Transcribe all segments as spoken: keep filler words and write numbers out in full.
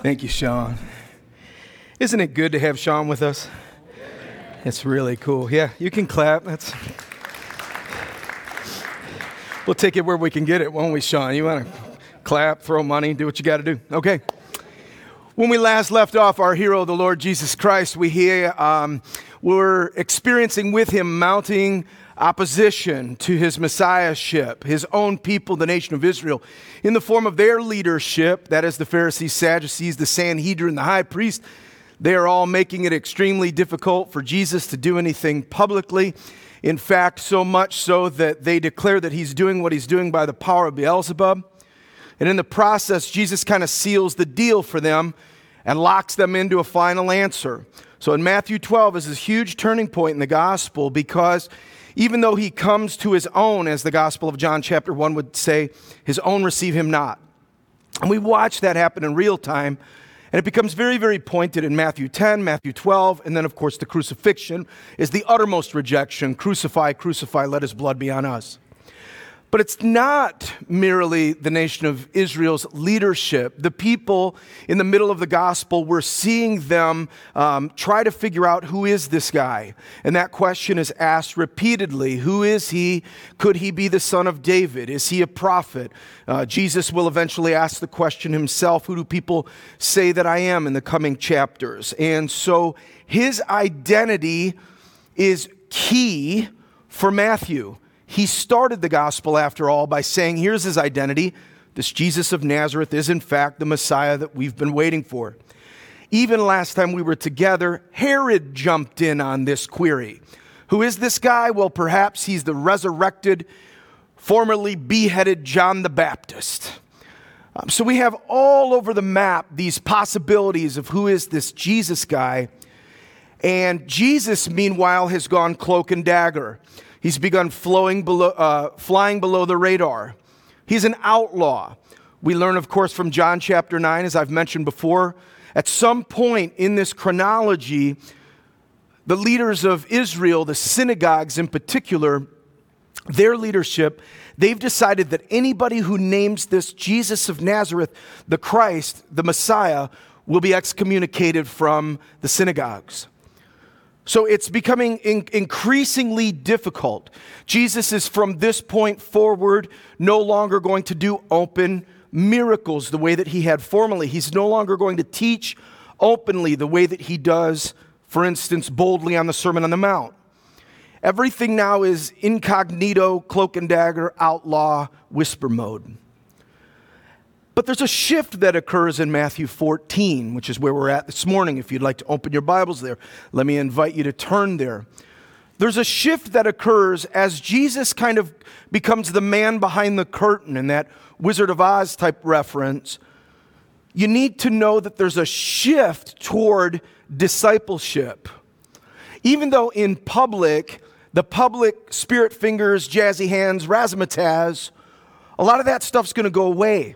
Thank you, Sean. Isn't it good to have Sean with us? It's really cool. Yeah, you can clap. That's. We'll take it where we can get it, won't we, Sean? You want to clap, throw money, do what you got to do. Okay. When we last left off our hero, the Lord Jesus Christ, we hear um, we're experiencing with him mounting opposition to his messiahship, his own people, the nation of Israel, in the form of their leadership, that is the Pharisees, Sadducees, the Sanhedrin, the high priest. They are all making it extremely difficult for Jesus to do anything publicly. In fact, so much so that they declare that he's doing what he's doing by the power of Beelzebub. And in the process, Jesus kind of seals the deal for them and locks them into a final answer. So in Matthew twelve is this huge turning point in the gospel, because even though he comes to his own, as the Gospel of John chapter one would say, his own receive him not. And we watch that happen in real time, and it becomes very, very pointed in Matthew ten, Matthew twelve, and then of course the crucifixion is the uttermost rejection. Crucify, crucify, let his blood be on us. But it's not merely the nation of Israel's leadership. The people in the middle of the gospel, we're seeing them um, try to figure out, who is this guy? And that question is asked repeatedly. Who is he? Could he be the son of David? Is he a prophet? Uh, Jesus will eventually ask the question himself, who do people say that I am, in the coming chapters? And so his identity is key for Matthew. He started the gospel, after all, by saying, here's his identity. This Jesus of Nazareth is, in fact, the Messiah that we've been waiting for. Even last time we were together, Herod jumped in on this query. Who is this guy? Well, perhaps he's the resurrected, formerly beheaded John the Baptist. Um, so we have all over the map these possibilities of who is this Jesus guy. And Jesus, meanwhile, has gone cloak and dagger. He's begun flowing below, uh, flying below the radar. He's an outlaw. We learn, of course, from John chapter nine, as I've mentioned before. At some point in this chronology, the leaders of Israel, the synagogues in particular, their leadership, they've decided that anybody who names this Jesus of Nazareth, the Christ, the Messiah, will be excommunicated from the synagogues. So it's becoming in- increasingly difficult. Jesus is, from this point forward, no longer going to do open miracles the way that he had formerly. He's no longer going to teach openly the way that he does, for instance, boldly on the Sermon on the Mount. Everything now is incognito, cloak and dagger, outlaw, whisper mode. But there's a shift that occurs in Matthew fourteen, which is where we're at this morning. If you'd like to open your Bibles there, let me invite you to turn there. There's a shift that occurs as Jesus kind of becomes the man behind the curtain, in that Wizard of Oz type reference. You need to know that there's a shift toward discipleship. Even though in public, the public spirit fingers, jazzy hands, razzmatazz, a lot of that stuff's going to go away.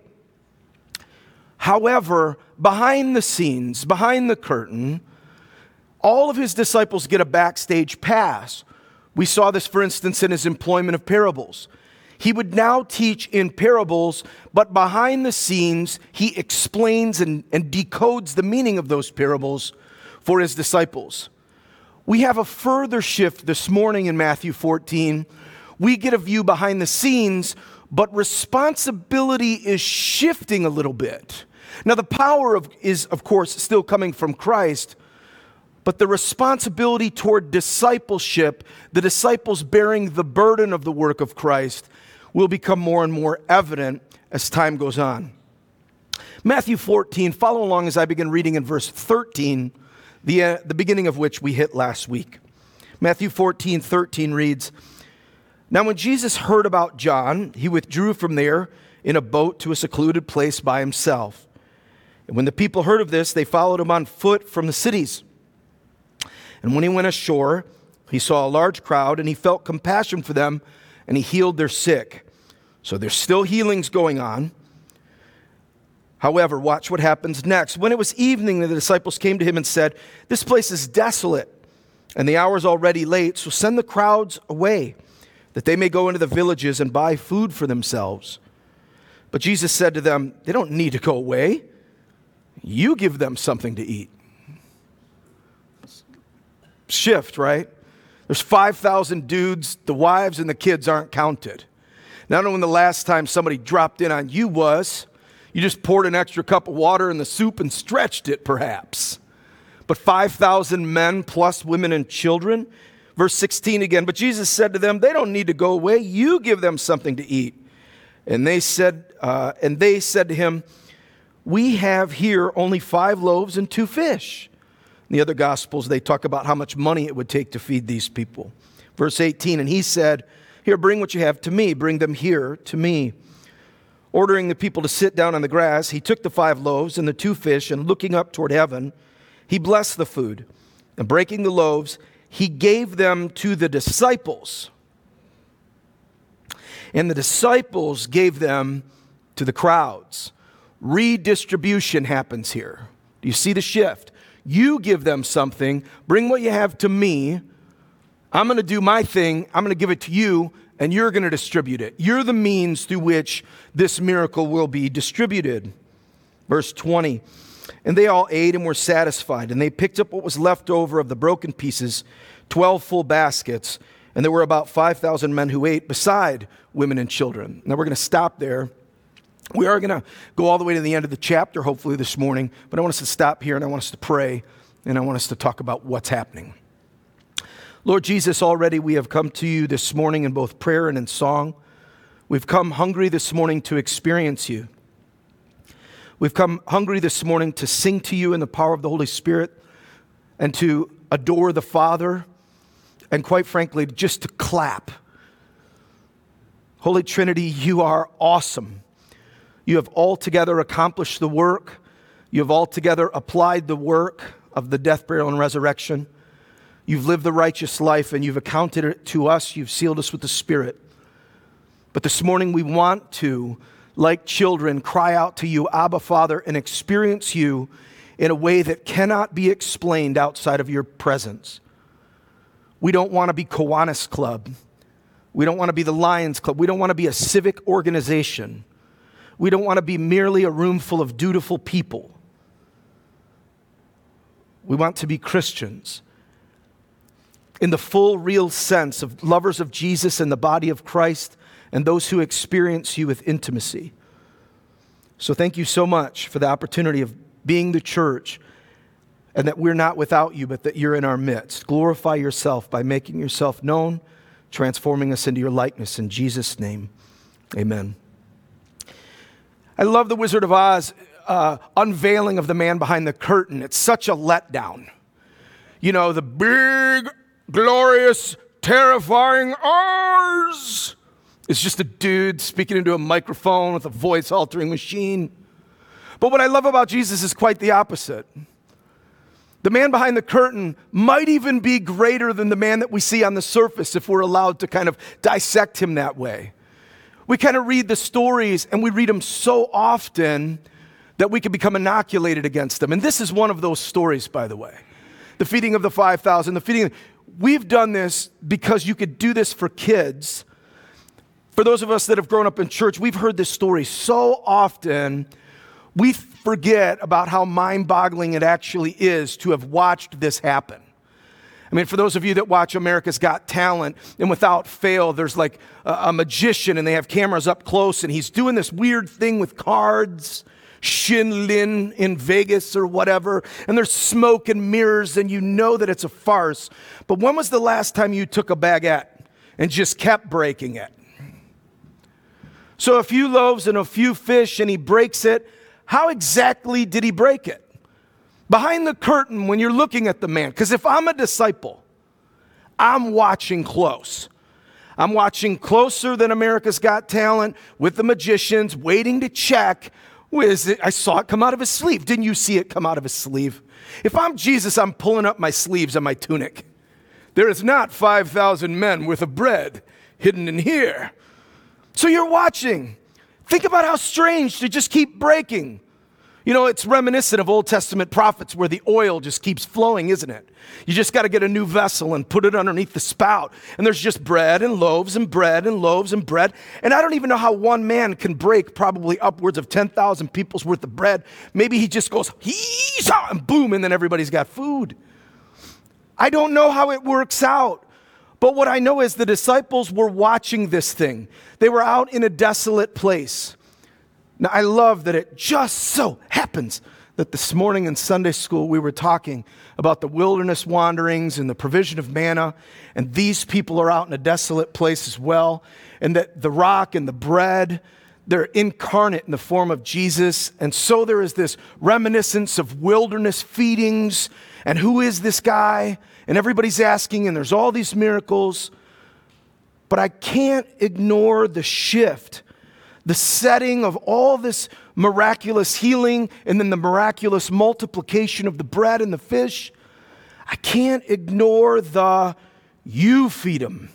However, behind the scenes, behind the curtain, all of his disciples get a backstage pass. We saw this, for instance, in his employment of parables. He would now teach in parables, but behind the scenes, he explains and, and decodes the meaning of those parables for his disciples. We have a further shift this morning in Matthew fourteen. We get a view behind the scenes, but responsibility is shifting a little bit. Now, the power of, is, of course, still coming from Christ, but the responsibility toward discipleship, the disciples bearing the burden of the work of Christ, will become more and more evident as time goes on. Matthew fourteen, follow along as I begin reading in verse thirteen, the, uh, the beginning of which we hit last week. Matthew fourteen, thirteen reads, "Now when Jesus heard about John, he withdrew from there in a boat to a secluded place by himself. And when the people heard of this, they followed him on foot from the cities. And when he went ashore, he saw a large crowd, and he felt compassion for them, and he healed their sick." So there's still healings going on. However, watch what happens next. "When it was evening, the disciples came to him and said, 'This place is desolate, and the hour is already late, so send the crowds away, that they may go into the villages and buy food for themselves.' But Jesus said to them, 'They don't need to go away. You give them something to eat. Shift, right? There's five thousand dudes. The wives and the kids aren't counted. Not knowing the last time somebody dropped in on you was, you just poured an extra cup of water in the soup and stretched it, perhaps. But five thousand men plus women and children. Verse sixteen again, but Jesus said to them, they don't need to go away. You give them something to eat. And they said, uh, and they said to him, we have here only five loaves and two fish. In the other Gospels, they talk about how much money it would take to feed these people. Verse eighteen, and he said, here, bring what you have to me. Bring them here to me. Ordering the people to sit down on the grass, he took the five loaves and the two fish, and looking up toward heaven, he blessed the food. And breaking the loaves, he gave them to the disciples. And the disciples gave them to the crowds. Redistribution happens here. Do you see the shift? You give them something, bring what you have to me. I'm going to do my thing, I'm going to give it to you, and you're going to distribute it. You're the means through which this miracle will be distributed. Verse twenty, and they all ate and were satisfied, and they picked up what was left over of the broken pieces, twelve full baskets, and there were about five thousand men who ate, beside women and children. Now we're going to stop there. We are going to go all the way to the end of the chapter, hopefully this morning, but I want us to stop here and I want us to pray and I want us to talk about what's happening. Lord Jesus, already we have come to you this morning in both prayer and in song. We've come hungry this morning to experience you. We've come hungry this morning to sing to you in the power of the Holy Spirit and to adore the Father and quite frankly, just to clap. Holy Trinity, you are awesome. You have altogether accomplished the work. You have altogether applied the work of the death, burial, and resurrection. You've lived the righteous life and you've accounted it to us. You've sealed us with the Spirit. But this morning we want to, like children, cry out to you, Abba, Father, and experience you in a way that cannot be explained outside of your presence. We don't want to be Kiwanis Club. We don't want to be the Lions Club. We don't want to be a civic organization. We don't want to be merely a room full of dutiful people. We want to be Christians in the full, real sense of lovers of Jesus and the body of Christ and those who experience you with intimacy. So thank you so much for the opportunity of being the church and that we're not without you, but that you're in our midst. Glorify yourself by making yourself known, transforming us into your likeness. In Jesus' name, amen. I love the Wizard of Oz uh, unveiling of the man behind the curtain. It's such a letdown. You know, the big, glorious, terrifying Oz. It's just a dude speaking into a microphone with a voice-altering machine. But what I love about Jesus is quite the opposite. The man behind the curtain might even be greater than the man that we see on the surface if we're allowed to kind of dissect him that way. We kind of read the stories and we read them so often that we can become inoculated against them. And this is one of those stories, by the way. The feeding of the five thousand, the feeding. We've done this because you could do this for kids. For those of us that have grown up in church, we've heard this story so often, we forget about how mind-boggling it actually is to have watched this happen. I mean, for those of you that watch America's Got Talent, and without fail, there's like a, a magician and they have cameras up close and he's doing this weird thing with cards, Shin Lin in Vegas or whatever, and there's smoke and mirrors and you know that it's a farce. But when was the last time you took a baguette and just kept breaking it? So a few loaves and a few fish and he breaks it. How exactly did he break it? Behind the curtain when you're looking at the man, because if I'm a disciple, I'm watching close. I'm watching closer than America's Got Talent with the magicians, waiting to check. Where is it? I saw it come out of his sleeve. Didn't you see it come out of his sleeve? If I'm Jesus, I'm pulling up my sleeves on my tunic. There is not five thousand men worth of bread hidden in here. So you're watching. Think about how strange to just keep breaking. You know, it's reminiscent of Old Testament prophets where the oil just keeps flowing, isn't it? You just got to get a new vessel and put it underneath the spout. And there's just bread and loaves and bread and loaves and bread. And I don't even know how one man can break probably upwards of ten thousand people's worth of bread. Maybe he just goes, hee-haw, and boom, and then everybody's got food. I don't know how it works out. But what I know is the disciples were watching this thing. They were out in a desolate place. Now, I love that it just so happens that this morning in Sunday school, we were talking about the wilderness wanderings and the provision of manna, and these people are out in a desolate place as well, and that the rock and the bread, they're incarnate in the form of Jesus, and so there is this reminiscence of wilderness feedings, and who is this guy? And everybody's asking, and there's all these miracles, but I can't ignore the shift, the setting of all this miraculous healing and then the miraculous multiplication of the bread and the fish. I can't ignore the you feed them.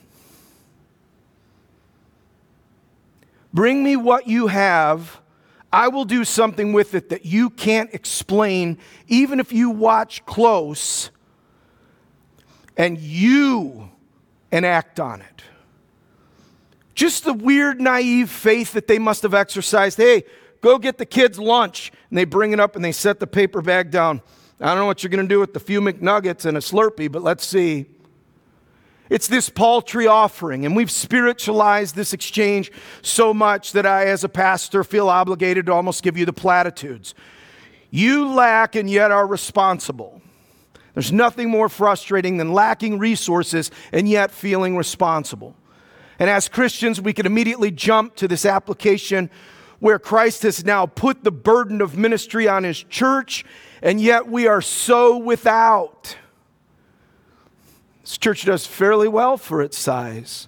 Bring me what you have. I will do something with it that you can't explain, even if you watch close and you enact on it. Just the weird, naive faith that they must have exercised. Hey, go get the kids' lunch. And they bring it up and they set the paper bag down. I don't know what you're going to do with the few McNuggets and a Slurpee, but let's see. It's this paltry offering, and we've spiritualized this exchange so much that I, as a pastor, feel obligated to almost give you the platitudes. You lack and yet are responsible. There's nothing more frustrating than lacking resources and yet feeling responsible. And as Christians, we can immediately jump to this application where Christ has now put the burden of ministry on his church, and yet we are so without. This church does fairly well for its size.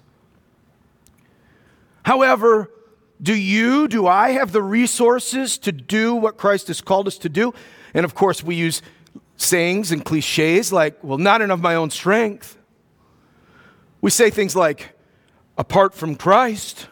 However, do you, do I have the resources to do what Christ has called us to do? And of course, we use sayings and cliches like, well, not enough of my own strength. We say things like, apart from Christ.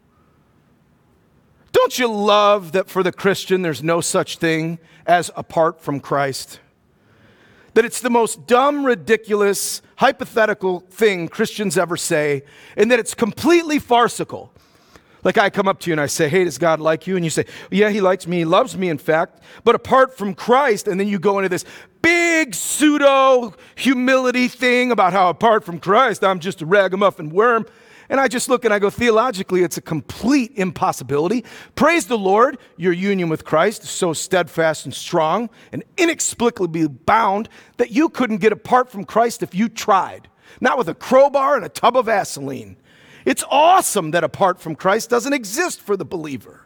Don't you love that for the Christian there's no such thing as apart from Christ? That it's the most dumb, ridiculous, hypothetical thing Christians ever say, and that it's completely farcical. Like I come up to you and I say, hey, does God like you? And you say, yeah, he likes me, he loves me in fact, but apart from Christ, and then you go into this big pseudo humility thing about how apart from Christ, I'm just a ragamuffin worm. And I just look and I go, theologically, it's a complete impossibility. Praise the Lord, your union with Christ is so steadfast and strong and inexplicably bound that you couldn't get apart from Christ if you tried. Not with a crowbar and a tub of Vaseline. It's awesome that apart from Christ doesn't exist for the believer.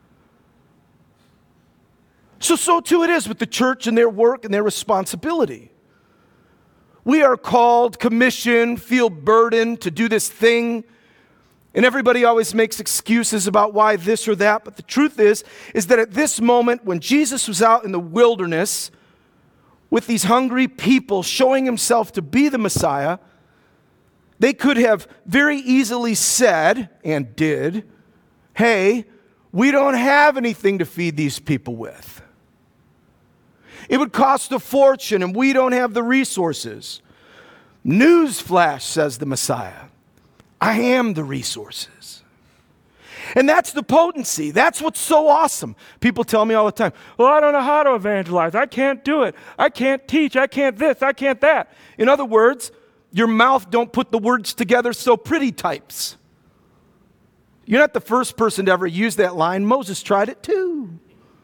So, so too it is with the church and their work and their responsibility. We are called, commissioned, feel burdened to do this thing. And everybody always makes excuses about why this or that. But the truth is, is that at this moment when Jesus was out in the wilderness with these hungry people showing himself to be the Messiah, they could have very easily said, and did, hey, we don't have anything to feed these people with. It would cost a fortune, and we don't have the resources. Newsflash, says the Messiah. I am the resources. And that's the potency. That's what's so awesome. People tell me all the time, well, I don't know how to evangelize. I can't do it. I can't teach. I can't this. I can't that. In other words, your mouth don't put the words together so pretty types. You're not the first person to ever use that line. Moses tried it too.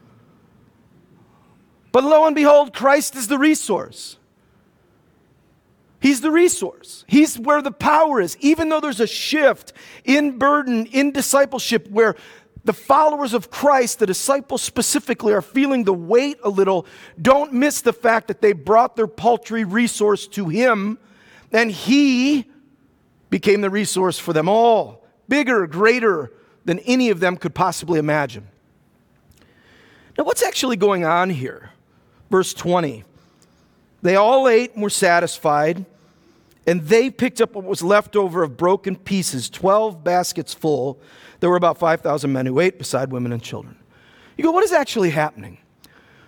But lo and behold, Christ is the resource. He's the resource. He's where the power is. Even though there's a shift in burden, in discipleship, where the followers of Christ, the disciples specifically, are feeling the weight a little, don't miss the fact that they brought their paltry resource to him, and he became the resource for them all. Bigger, greater than any of them could possibly imagine. Now, what's actually going on here? Verse twenty. They all ate and were satisfied, and they picked up what was left over of broken pieces, twelve baskets full. There were about five thousand men who ate, beside women and children. You go, what is actually happening?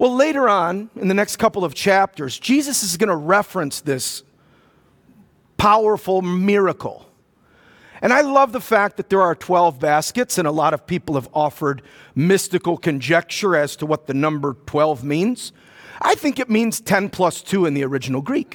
Well, later on, in the next couple of chapters, Jesus is going to reference this powerful miracle. And I love the fact that there are twelve baskets, and a lot of people have offered mystical conjecture as to what the number twelve means. I think it means ten plus two in the original Greek.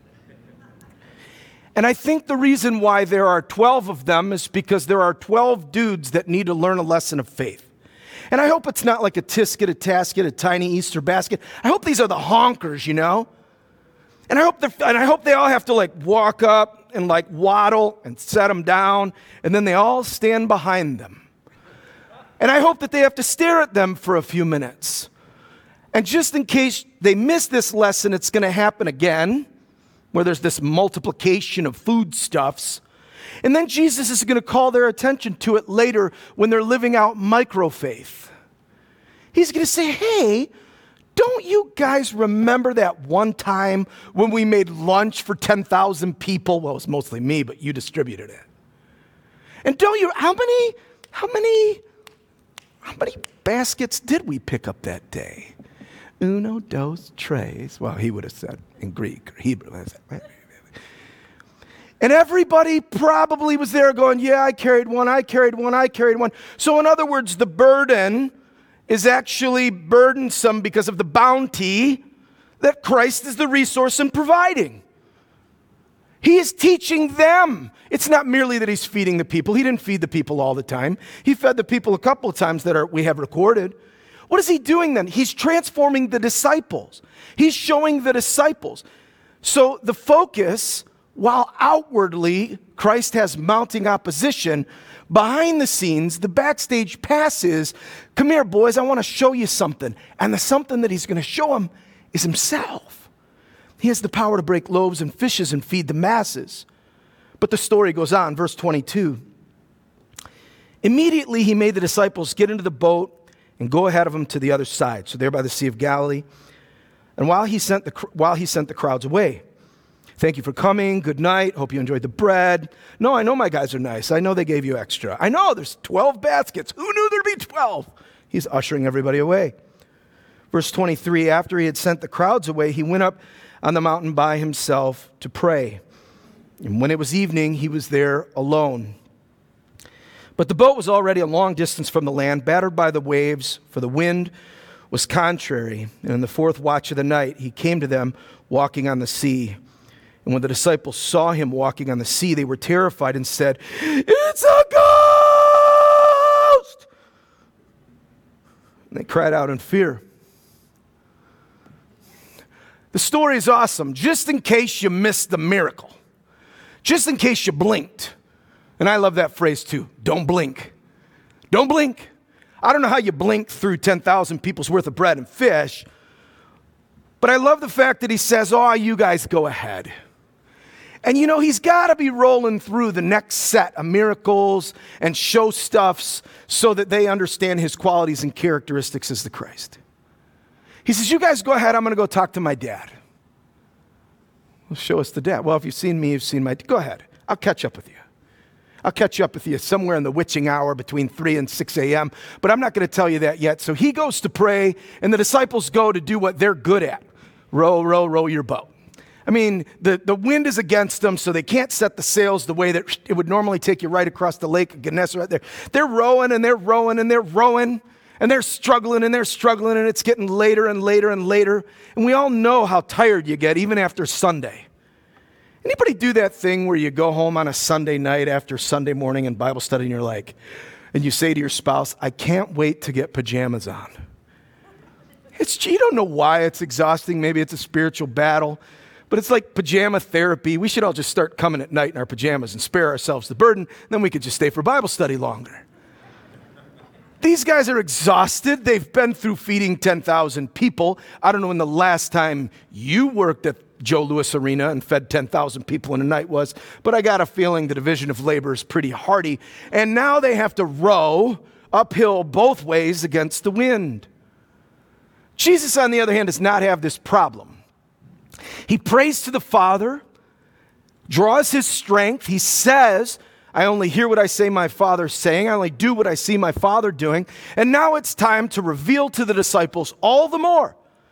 And I think the reason why there are twelve of them is because there are twelve dudes that need to learn a lesson of faith. And I hope it's not like a tisket, a tasket, a tiny Easter basket. I hope these are the honkers, you know? And I hope they're, and I hope they all have to like walk up and like waddle and set them down, and then they all stand behind them. And I hope that they have to stare at them for a few minutes. And just in case they miss this lesson, it's going to happen again, where there's this multiplication of foodstuffs. And then Jesus is going to call their attention to it later when they're living out micro-faith. He's going to say, hey, don't you guys remember that one time when we made lunch for ten thousand people? Well, it was mostly me, but you distributed it. And don't you, how many, how many, how many baskets did we pick up that day? Uno, dos, tres. Well, he would have said in Greek or Hebrew. And everybody probably was there going, yeah, I carried one, I carried one, I carried one. So in other words, the burden is actually burdensome because of the bounty that Christ is the resource in providing. He is teaching them. It's not merely that he's feeding the people. He didn't feed the people all the time. He fed the people a couple of times that are, we have recorded. What is he doing then? He's transforming the disciples. He's showing the disciples. So the focus, while outwardly Christ has mounting opposition, behind the scenes, the backstage pass is, come here, boys, I want to show you something. And the something that he's going to show them is himself. He has the power to break loaves and fishes and feed the masses. But the story goes on, verse twenty-two. Immediately he made the disciples get into the boat and go ahead of him to the other side. So they're by the Sea of Galilee. And while he sent the, while he sent the crowds away, thank you for coming. Good night. Hope you enjoyed the bread. No, I know my guys are nice. I know they gave you extra. I know there's twelve baskets. Who knew there'd be twelve? He's ushering everybody away. Verse twenty-three, after he had sent the crowds away, he went up on the mountain by himself to pray. And when it was evening, he was there alone. But the boat was already a long distance from the land, battered by the waves, for the wind was contrary. And in the fourth watch of the night, he came to them walking on the sea. And when the disciples saw him walking on the sea, they were terrified and said, "It's a ghost!" And they cried out in fear. The story is awesome, just in case you missed the miracle. Just in case you blinked. And I love that phrase too, don't blink. Don't blink. I don't know how you blink through ten thousand people's worth of bread and fish, but I love the fact that he says, oh, you guys go ahead. And you know, he's got to be rolling through the next set of miracles and show stuffs so that they understand his qualities and characteristics as the Christ. He says, you guys go ahead, I'm going to go talk to my dad. Well, show us the dad. Well, if you've seen me, you've seen my dad. Go ahead, I'll catch up with you. I'll catch up with you somewhere in the witching hour between three and six a.m., but I'm not going to tell you that yet. So he goes to pray, and the disciples go to do what they're good at. Row, row, row your boat. I mean, the, the wind is against them, so they can't set the sails the way that it would normally take you right across the lake of Gennesaret. They're, they're rowing, and they're rowing, and they're rowing, and they're struggling, and they're struggling, and it's getting later and later and later. And we all know how tired you get, even after Sunday. Anybody do that thing where you go home on a Sunday night after Sunday morning in Bible study, and you're like, and you say to your spouse, I can't wait to get pajamas on. It's, you don't know why it's exhausting. Maybe it's a spiritual battle. But it's like pajama therapy. We should all just start coming at night in our pajamas and spare ourselves the burden. Then we could just stay for Bible study longer. These guys are exhausted. They've been through feeding ten thousand people. I don't know when the last time you worked at Joe Louis Arena and fed ten thousand people in a night was, but I got a feeling the division of labor is pretty hardy. And now they have to row uphill both ways against the wind. Jesus, on the other hand, does not have this problem. He prays to the Father, draws his strength. He says, I only hear what I say my Father's saying. I only do what I see my Father doing. And now it's time to reveal to the disciples all the more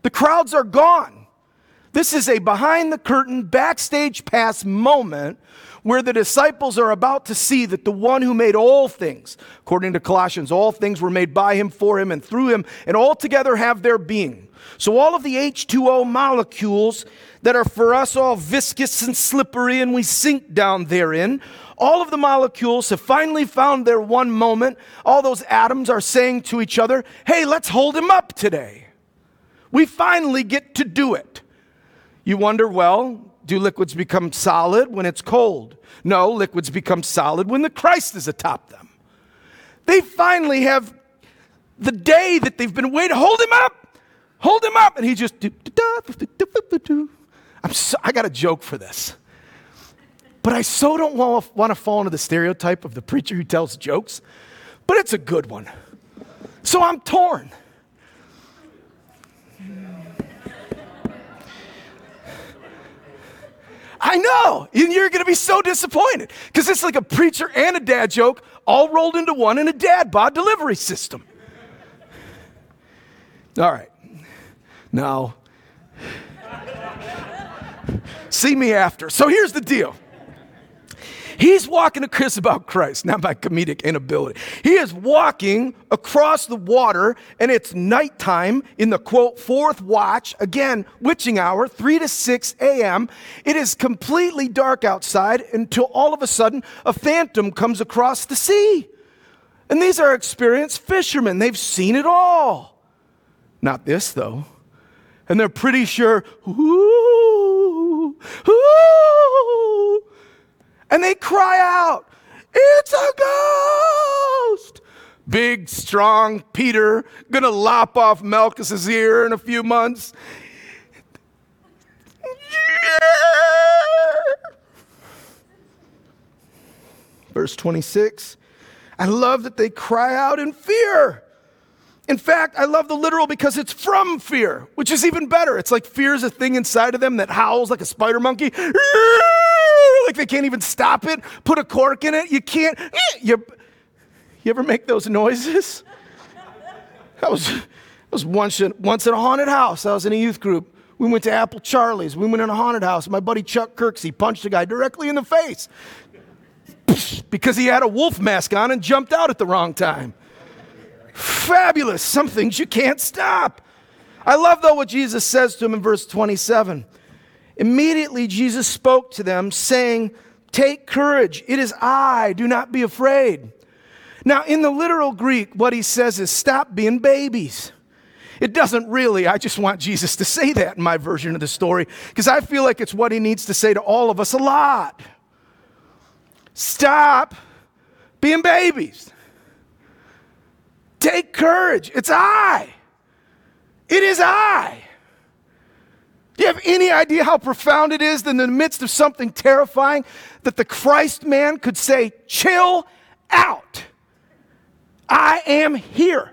The crowds are gone. This is a behind-the-curtain, backstage pass moment where the disciples are about to see that the one who made all things, according to Colossians, all things were made by him, for him, and through him, and all together have their being. So all of the H two O molecules that are for us all viscous and slippery and we sink down therein, all of the molecules have finally found their one moment. All those atoms are saying to each other, hey, let's hold him up today. We finally get to do it. You wonder, well, do liquids become solid when it's cold? No, liquids become solid when the Christ is atop them. They finally have the day that they've been waiting. Hold him up, hold him up. And he just, I'm so, I got a joke for this. But I so don't want, want to fall into the stereotype of the preacher who tells jokes, but it's a good one. So I'm torn. I know, and you're going to be so disappointed because it's like a preacher and a dad joke all rolled into one in a dad bod delivery system. All right. Now, see me after. So here's the deal. He's walking to Chris about Christ, not my comedic inability. He is walking across the water, and it's nighttime in the, quote, fourth watch. Again, witching hour, three to six a.m. It is completely dark outside until all of a sudden a phantom comes across the sea. And these are experienced fishermen. They've seen it all. Not this, though. And they're pretty sure, ooh, ooh. And they cry out, it's a ghost. Big, strong Peter, gonna lop off Malchus's ear in a few months. Verse twenty-six, I love that they cry out in fear. In fact, I love the literal because it's from fear, which is even better. It's like fear is a thing inside of them that howls like a spider monkey. Like they can't even stop it. Put a cork in it. You can't. You, you ever make those noises? I was, I was once in, once in a haunted house. I was in a youth group. We went to Apple Charlie's. We went in a haunted house. My buddy Chuck Kirksey punched a guy directly in the face because he had a wolf mask on and jumped out at the wrong time. Fabulous. Some things you can't stop. I love, though, what Jesus says to him in verse twenty-seven. Immediately, Jesus spoke to them, saying, take courage. It is I. Do not be afraid. Now, in the literal Greek, what he says is stop being babies. It doesn't really. I just want Jesus to say that in my version of the story because I feel like it's what he needs to say to all of us a lot. Stop being babies. Take courage. It's I. It is I. Do you have any idea how profound it is that in the midst of something terrifying that the Christ man could say, chill out. I am here.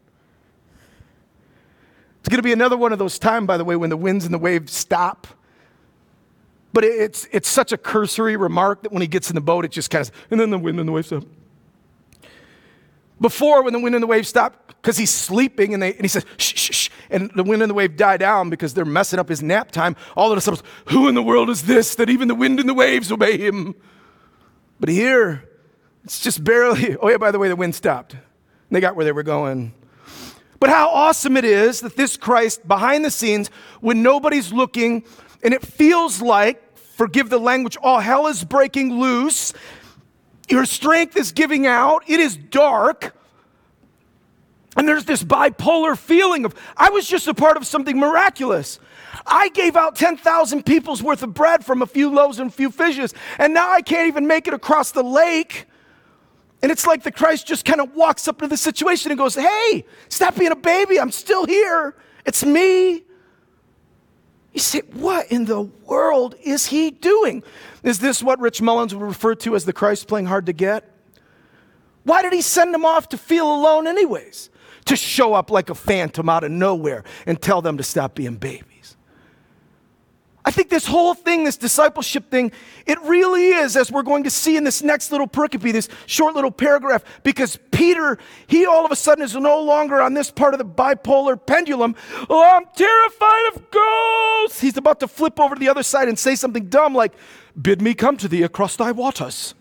It's going to be another one of those times, by the way, when the winds and the waves stop. But it's, it's such a cursory remark that when he gets in the boat, it just kind of, and then the wind and the waves stop. Before, when the wind and the wave stopped, because he's sleeping, and, they, and he says, shh, shh, shh, and the wind and the wave die down because they're messing up his nap time. All of the disciples, who in the world is this that even the wind and the waves obey him? But here, it's just barely, oh yeah, by the way, the wind stopped. They got where they were going. But how awesome it is that this Christ, behind the scenes, when nobody's looking, and it feels like, forgive the language, all hell is breaking loose, your strength is giving out, it is dark, and there's this bipolar feeling of, I was just a part of something miraculous. I gave out ten thousand people's worth of bread from a few loaves and a few fishes, and now I can't even make it across the lake. And it's like the Christ just kind of walks up to the situation and goes, hey, stop being a baby, I'm still here. It's me. You say, what in the world is he doing? Is this what Rich Mullins would refer to as the Christ playing hard to get? Why did he send them off to feel alone anyways? To show up like a phantom out of nowhere and tell them to stop being babies. I think this whole thing, this discipleship thing, it really is, as we're going to see in this next little pericope, this short little paragraph, because Peter, he all of a sudden is no longer on this part of the bipolar pendulum. Oh, I'm terrified of ghosts. He's about to flip over to the other side and say something dumb like, bid me come to thee across thy waters.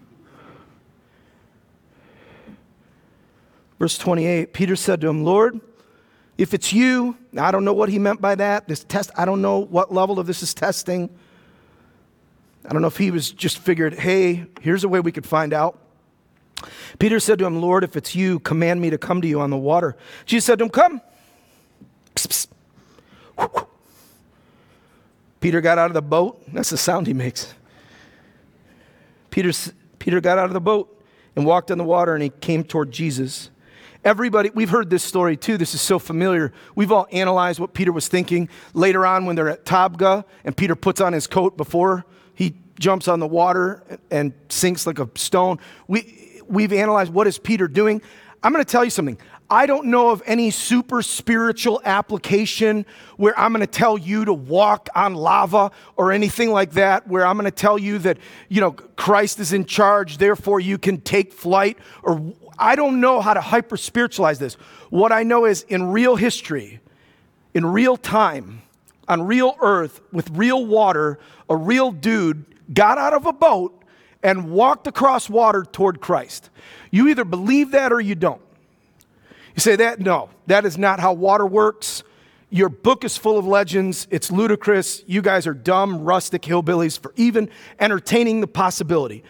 Verse twenty-eight, Peter said to him, Lord, if it's you, I don't know what he meant by that. This test, I don't know what level of this is testing. I don't know if he was just figured, hey, here's a way we could find out. Peter said to him, Lord, if it's you, command me to come to you on the water. Jesus said to him, come. Psst, psst. Peter got out of the boat. That's the sound he makes. Peter, Peter got out of the boat and walked on the water, and he came toward Jesus. Everybody, we've heard this story too. This is so familiar. We've all analyzed what Peter was thinking. Later on when they're at Tabgha and Peter puts on his coat before he jumps on the water and sinks like a stone. We, we've analyzed what is Peter doing. I'm going to tell you something. I don't know of any super spiritual application where I'm going to tell you to walk on lava or anything like that, where I'm going to tell you that, you know, Christ is in charge, therefore you can take flight. Or I don't know how to hyper spiritualize this. What I know is in real history, in real time, on real earth, with real water, a real dude got out of a boat and walked across water toward Christ. You either believe that or you don't. You say that? No, that is not how water works. Your book is full of legends. It's ludicrous. You guys are dumb, rustic hillbillies for even entertaining the possibility.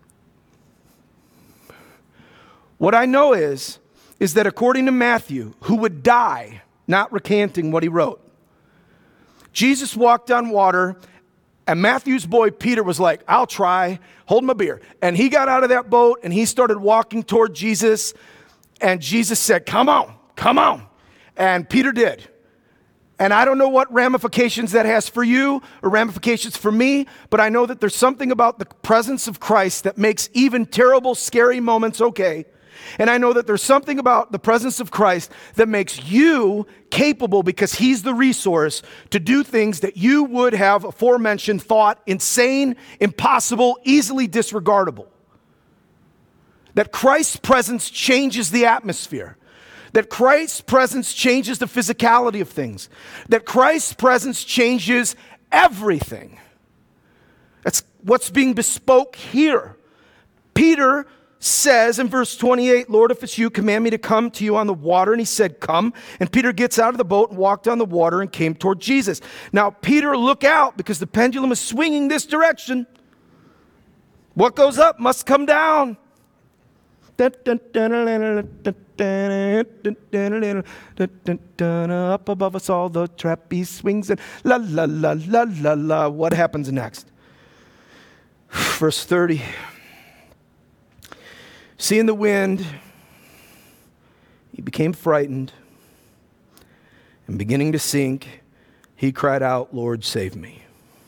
What I know is, is that according to Matthew, who would die, not recanting what he wrote, Jesus walked on water, and Matthew's boy Peter was like, I'll try, hold my beer. And he got out of that boat, and he started walking toward Jesus, and Jesus said, come on, come on. And Peter did. And I don't know what ramifications that has for you or ramifications for me, but I know that there's something about the presence of Christ that makes even terrible, scary moments okay. And I know that there's something about the presence of Christ that makes you capable, because he's the resource, to do things that you would have aforementioned thought insane, impossible, easily disregardable. That Christ's presence changes the atmosphere. That Christ's presence changes the physicality of things. That Christ's presence changes everything. That's what's being bespoke here. Peter says in verse twenty-eight, Lord, if it's you, command me to come to you on the water. And he said, come. And Peter gets out of the boat and walked on the water and came toward Jesus. Now, Peter, look out, because the pendulum is swinging this direction. What goes up must come down. Up above us all the trapeze swings, and la la la la la la. What happens next? Verse thirty. Seeing the wind, he became frightened, and beginning to sink, he cried out, Lord, save me.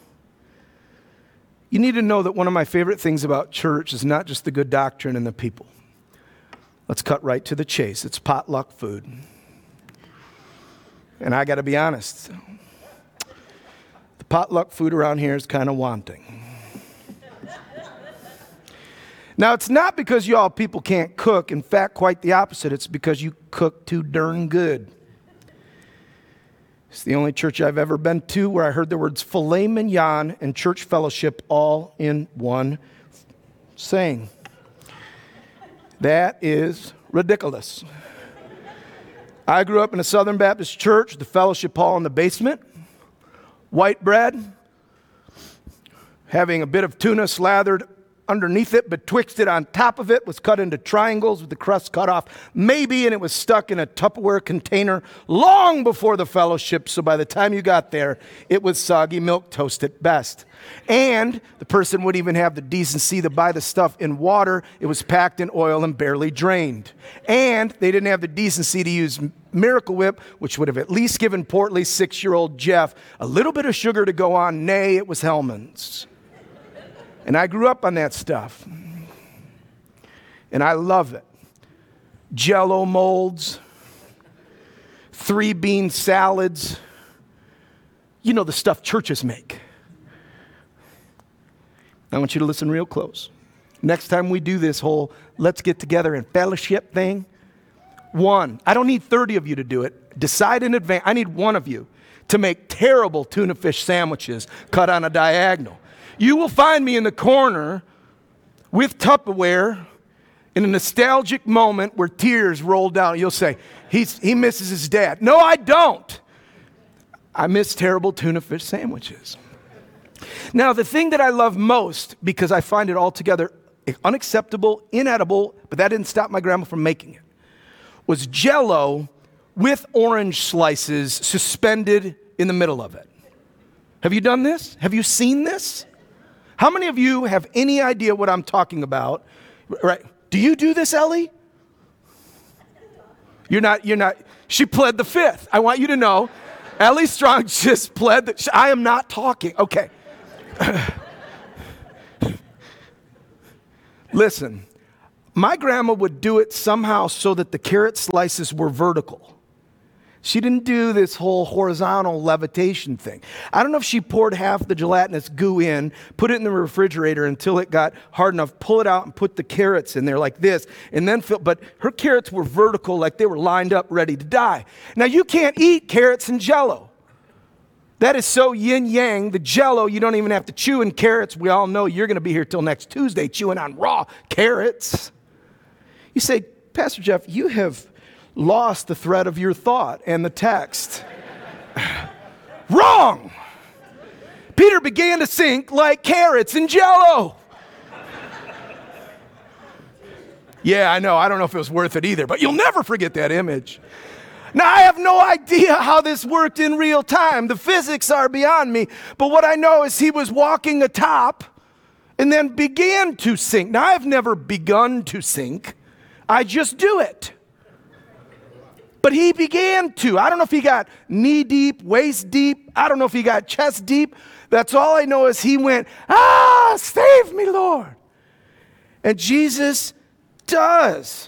You need to know that one of my favorite things about church is not just the good doctrine and the people. Let's cut right to the chase. It's potluck food. And I got to be honest, the potluck food around here is kind of wanting. Now, it's not because y'all people can't cook. In fact, quite the opposite. It's because you cook too darn good. It's the only church I've ever been to where I heard the words filet mignon and church fellowship all in one saying. That is ridiculous. I grew up in a Southern Baptist church, the fellowship hall in the basement, white bread, having a bit of tuna slathered underneath it, betwixt it on top of it was cut into triangles with the crust cut off, maybe, and it was stuck in a Tupperware container long before the fellowship, so by the time you got there, it was soggy milk toast at best. And the person wouldn't even have the decency to buy the stuff in water. It was packed in oil and barely drained. And they didn't have the decency to use Miracle Whip, which would have at least given portly six-year-old Jeff a little bit of sugar to go on. Nay, it was Hellman's. And I grew up on that stuff. And I love it. Jell-O molds, three bean salads. You know, the stuff churches make. I want you to listen real close. Next time we do this whole let's get together and fellowship thing, one, I don't need thirty of you to do it. Decide in advance. I need one of you to make terrible tuna fish sandwiches cut on a diagonal. You will find me in the corner with Tupperware in a nostalgic moment where tears roll down. You'll say, He's, he misses his dad. No, I don't. I miss terrible tuna fish sandwiches. Now, the thing that I love most, because I find it altogether unacceptable, inedible, but that didn't stop my grandma from making it, was Jell-O with orange slices suspended in the middle of it. Have you done this? Have you seen this? How many of you have any idea what I'm talking about? Right? Do you do this, Ellie? You're not, you're not, she pled the fifth. I want you to know, Ellie Strong just pled that, I am not talking. Okay. Listen, my grandma would do it somehow so that the carrot slices were vertical. She didn't do this whole horizontal levitation thing. I don't know if she poured half the gelatinous goo in, put it in the refrigerator until it got hard enough, pull it out and put the carrots in there like this, and then fill, but her carrots were vertical like they were lined up ready to die. Now you can't eat carrots and Jell-O. That is so yin-yang. The Jell-O, you don't even have to chew, and carrots, we all know you're going to be here till next Tuesday chewing on raw carrots. You say, Pastor Jeff, you have lost the thread of your thought and the text. Wrong! Peter began to sink like carrots in Jell-O. Yeah, I know. I don't know if it was worth it either, but you'll never forget that image. Now, I have no idea how this worked in real time. The physics are beyond me. But what I know is he was walking atop and then began to sink. Now, I've never begun to sink. I just do it. But he began to. I don't know if he got knee deep, waist deep. I don't know if he got chest deep. That's all I know is he went, ah, save me, Lord. And Jesus does.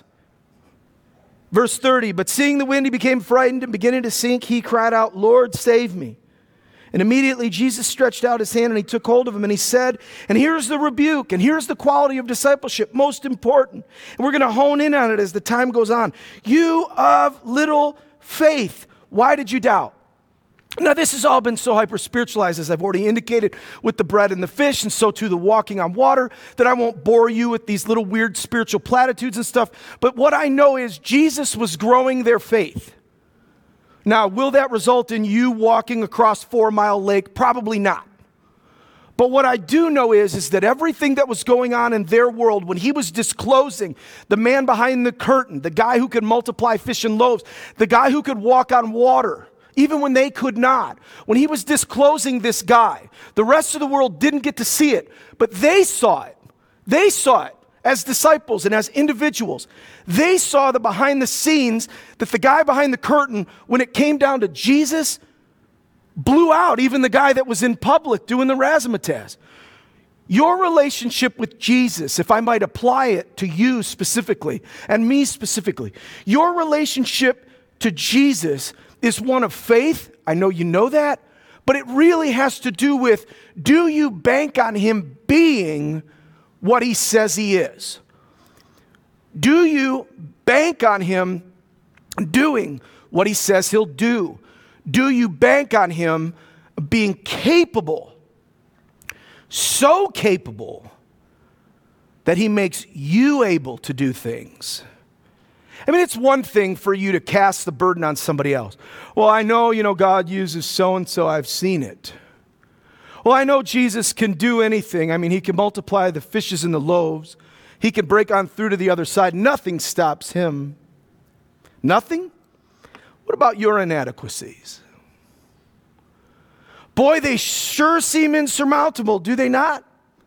Verse thirty, but seeing the wind, he became frightened and beginning to sink. He cried out, Lord, save me. And immediately Jesus stretched out his hand and he took hold of him and he said, and here's the rebuke and here's the quality of discipleship, most important. And we're going to hone in on it as the time goes on. You of little faith, why did you doubt? Now this has all been so hyper-spiritualized, as I've already indicated, with the bread and the fish, and so too the walking on water, that I won't bore you with these little weird spiritual platitudes and stuff. But what I know is Jesus was growing their faith. Now, will that result in you walking across Four Mile Lake? Probably not. But what I do know is, is that everything that was going on in their world, when he was disclosing the man behind the curtain, the guy who could multiply fish and loaves, the guy who could walk on water, even when they could not, when he was disclosing this guy, the rest of the world didn't get to see it, but they saw it. They saw it. As disciples and as individuals, they saw the behind the scenes that the guy behind the curtain, when it came down to Jesus, blew out even the guy that was in public doing the razzmatazz. Your relationship with Jesus, if I might apply it to you specifically and me specifically, your relationship to Jesus is one of faith. I know you know that, but it really has to do with, do you bank on him being what he says he is? Do you bank on him doing what he says he'll do? Do you bank on him being capable, so capable that he makes you able to do things? I mean, it's one thing for you to cast the burden on somebody else. Well, I know, you know, God uses so-and-so, I've seen it. Well, I know Jesus can do anything. I mean, he can multiply the fishes and the loaves. He can break on through to the other side. Nothing stops him. Nothing? What about your inadequacies? Boy, they sure seem insurmountable, do they not?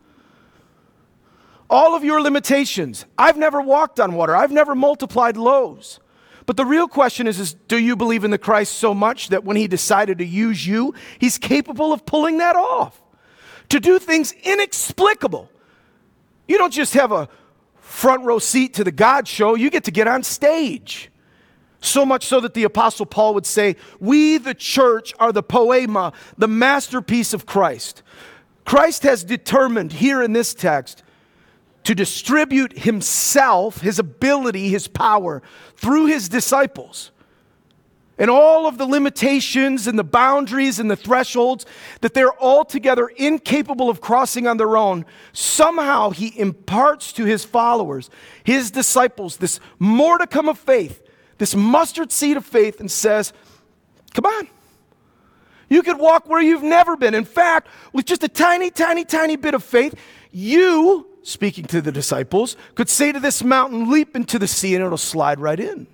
All of your limitations. I've never walked on water. I've never multiplied loaves. But the real question is, is, do you believe in the Christ so much that when he decided to use you, he's capable of pulling that off? To do things inexplicable. You don't just have a front row seat to the God show, you get to get on stage. So much so that the Apostle Paul would say, we the church are the poema, the masterpiece of Christ. Christ has determined here in this text to distribute himself, his ability, his power through his disciples. And all of the limitations and the boundaries and the thresholds that they're altogether incapable of crossing on their own, somehow he imparts to his followers, his disciples, this modicum of faith, this mustard seed of faith, and says, come on. You could walk where you've never been. In fact, with just a tiny, tiny, tiny bit of faith, you, speaking to the disciples, could say to this mountain, leap into the sea, and it'll slide right in.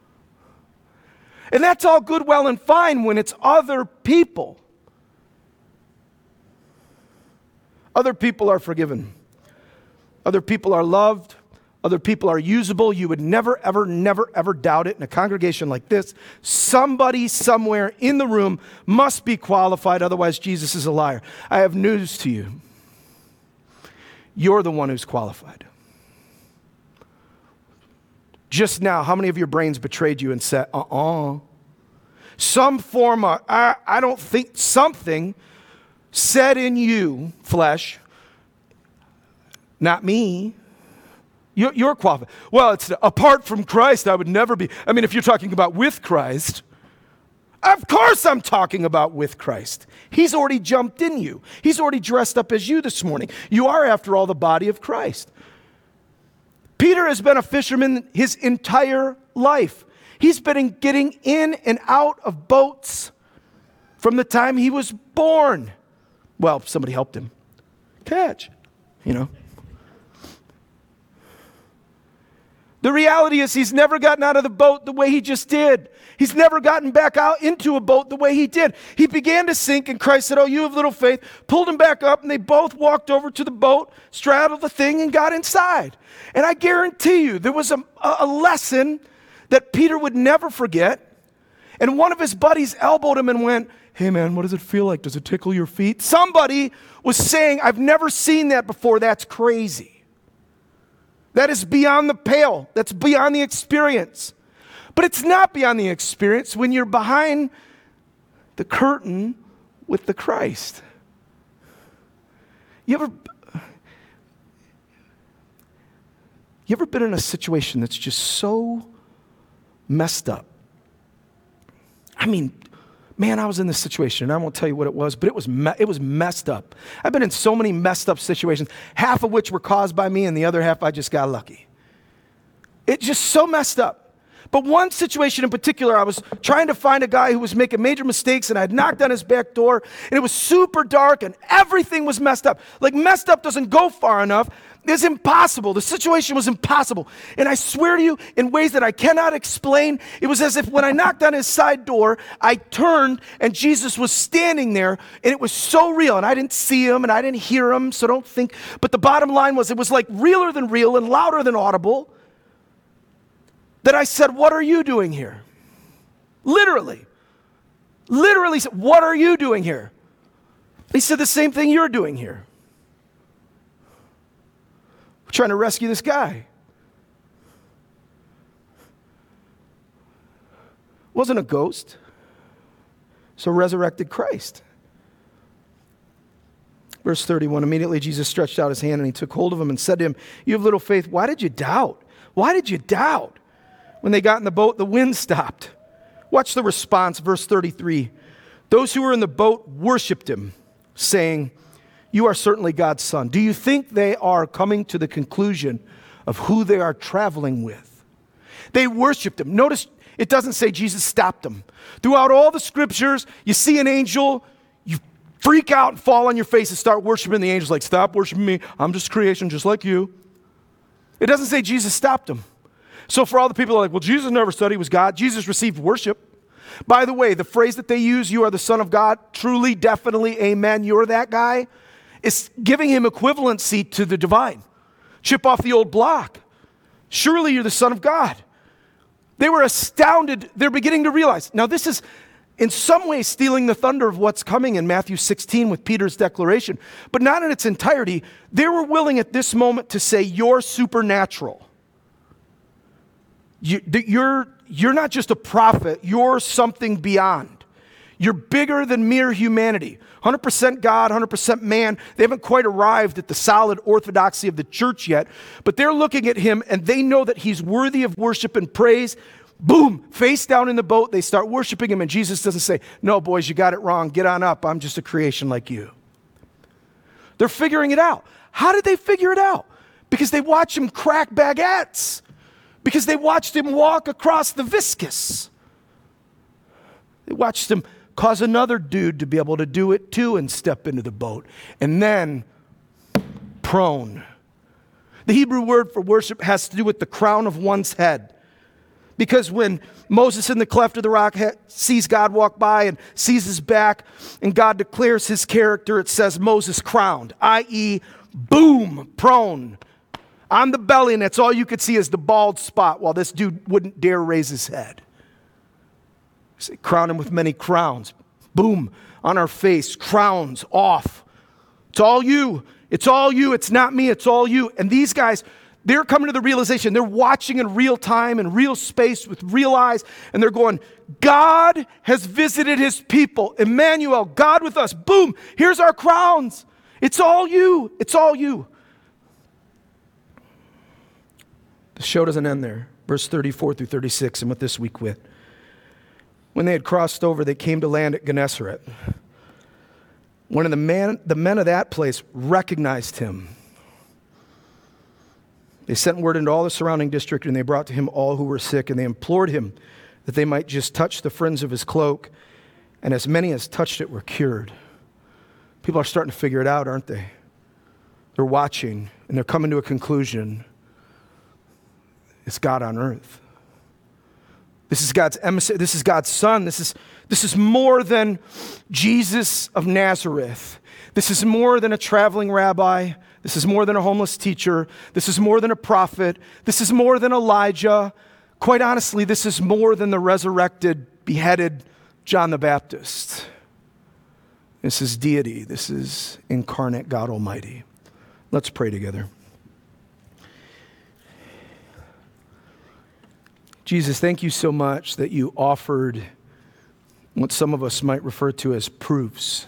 And that's all good, well, and fine when it's other people. Other people are forgiven. Other people are loved. Other people are usable. You would never, ever, never, ever doubt it in a congregation like this. Somebody somewhere in the room must be qualified, otherwise Jesus is a liar. I have news to you. You're the one who's qualified. Just now, how many of your brains betrayed you and said, uh-uh? Some form of, I, I don't think, something said in you, flesh, not me. You're, you're qualified. Well, it's apart from Christ, I would never be. I mean, if you're talking about with Christ, of course I'm talking about with Christ. He's already jumped in you. He's already dressed up as you this morning. You are, after all, the body of Christ. Peter has been a fisherman his entire life. He's been getting in and out of boats from the time he was born. Well, somebody helped him catch, you know. The reality is he's never gotten out of the boat the way he just did. He's never gotten back out into a boat the way he did. He began to sink, and Christ said, oh, you have little faith, pulled him back up, and they both walked over to the boat, straddled the thing, and got inside. And I guarantee you, there was a, a lesson that Peter would never forget. And one of his buddies elbowed him and went, hey man, what does it feel like? Does it tickle your feet? Somebody was saying, I've never seen that before. That's crazy. That is beyond the pale. That's beyond the experience. But it's not beyond the experience when you're behind the curtain with the Christ. You ever, you ever been in a situation that's just so messed up? I mean, man, I was in this situation, and I won't tell you what it was, but it was me- it was messed up. I've been in so many messed up situations, half of which were caused by me, and the other half I just got lucky. It's just so messed up. But one situation in particular, I was trying to find a guy who was making major mistakes, and I had knocked on his back door, and it was super dark, and everything was messed up. Like, messed up doesn't go far enough. It's impossible. The situation was impossible. And I swear to you, in ways that I cannot explain, it was as if when I knocked on his side door, I turned and Jesus was standing there, and it was so real. And I didn't see him and I didn't hear him, so don't think. But the bottom line was, it was like realer than real and louder than audible, that I said, what are you doing here? Literally. Literally said, what are you doing here? He said the same thing you're doing here. We're trying to rescue this guy. Wasn't a ghost. So resurrected Christ. Verse thirty-one, immediately Jesus stretched out his hand and he took hold of him and said to him, you have little faith, why did you doubt? Why did you doubt? When they got in the boat, the wind stopped. Watch the response, verse thirty-three. Those who were in the boat worshiped him, saying, you are certainly God's son. Do you think they are coming to the conclusion of who they are traveling with? They worshiped him. Notice it doesn't say Jesus stopped them. Throughout all the scriptures, you see an angel, you freak out and fall on your face and start worshiping. The angel's like, stop worshiping me. I'm just creation, just like you. It doesn't say Jesus stopped them. So for all the people who are like, well, Jesus never said he was God. Jesus received worship. By the way, the phrase that they use, you are the Son of God, truly, definitely, amen, you're that guy, is giving him equivalency to the divine. Chip off the old block. Surely you're the Son of God. They were astounded. They're beginning to realize. Now this is in some ways stealing the thunder of what's coming in Matthew sixteen with Peter's declaration, but not in its entirety. They were willing at this moment to say, you're supernatural. You, you're, you're not just a prophet, you're something beyond. You're bigger than mere humanity. one hundred percent God, one hundred percent man. They haven't quite arrived at the solid orthodoxy of the church yet, but they're looking at him and they know that he's worthy of worship and praise. Boom, face down in the boat. They start worshiping him, and Jesus doesn't say, no, boys, you got it wrong. Get on up. I'm just a creation like you. They're figuring it out. How did they figure it out? Because they watched him crack baguettes. Because they watched him walk across the viscous. They watched him cause another dude to be able to do it too and step into the boat. And then, prone. The Hebrew word for worship has to do with the crown of one's head. Because when Moses in the cleft of the rock sees God walk by and sees his back, and God declares his character, it says Moses crowned, that is, boom, prone. On the belly, and that's all you could see is the bald spot while this dude wouldn't dare raise his head. Say, crown him with many crowns. Boom, on our face, crowns off. It's all you. It's all you. It's not me. It's all you. And these guys, they're coming to the realization. They're watching in real time, in real space, with real eyes, and they're going, God has visited his people. Emmanuel, God with us. Boom, here's our crowns. It's all you. It's all you. The show doesn't end there. Verse thirty-four through thirty-six, and with this we quit. When they had crossed over, they came to land at Gennesaret. One of the, man, the men of that place recognized him. They sent word into all the surrounding district, and they brought to him all who were sick, and they implored him that they might just touch the fringe of his cloak, and as many as touched it were cured. People are starting to figure it out, aren't they? They're watching, and they're coming to a conclusion. It's God on earth. This is God's emissary. This is God's son. This is, this is more than Jesus of Nazareth. This is more than a traveling rabbi. This is more than a homeless teacher. This is more than a prophet. This is more than Elijah. Quite honestly, this is more than the resurrected, beheaded John the Baptist. This is deity. This is incarnate God Almighty. Let's pray together. Jesus, thank you so much that you offered what some of us might refer to as proofs.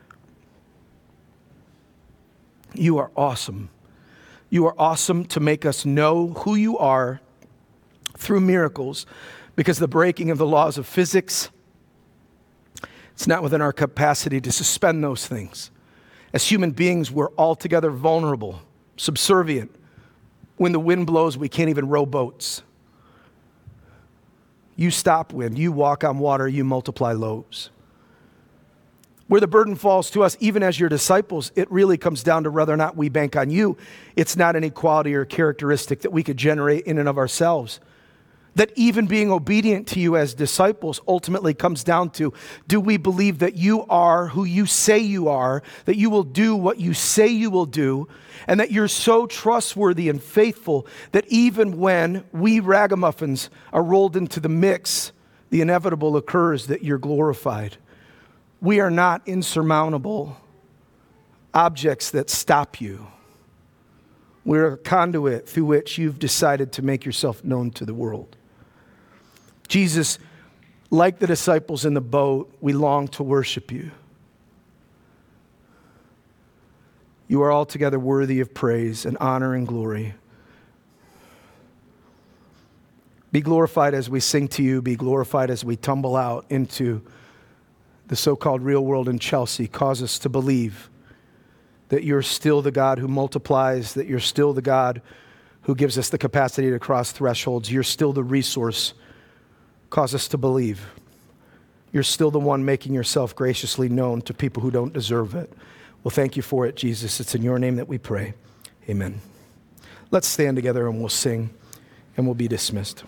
You are awesome. You are awesome to make us know who you are through miracles, because the breaking of the laws of physics, it's not within our capacity to suspend those things. As human beings, we're altogether vulnerable, subservient. When the wind blows, we can't even row boats. You stop wind, you walk on water, you multiply loaves. Where the burden falls to us, even as your disciples, it really comes down to whether or not we bank on you. It's not any quality or characteristic that we could generate in and of ourselves. That even being obedient to you as disciples ultimately comes down to, do we believe that you are who you say you are, that you will do what you say you will do, and that you're so trustworthy and faithful that even when we ragamuffins are rolled into the mix, the inevitable occurs that you're glorified. We are not insurmountable objects that stop you. We're a conduit through which you've decided to make yourself known to the world. Jesus, like the disciples in the boat, we long to worship you. You are altogether worthy of praise and honor and glory. Be glorified as we sing to you. Be glorified as we tumble out into the so-called real world in Chelsea. Cause us to believe that you're still the God who multiplies, that you're still the God who gives us the capacity to cross thresholds. You're still the resource. Cause us to believe you're still the one making yourself graciously known to people who don't deserve it. Well, thank you for it, Jesus. It's in your name that we pray. Amen. Let's stand together and we'll sing and we'll be dismissed.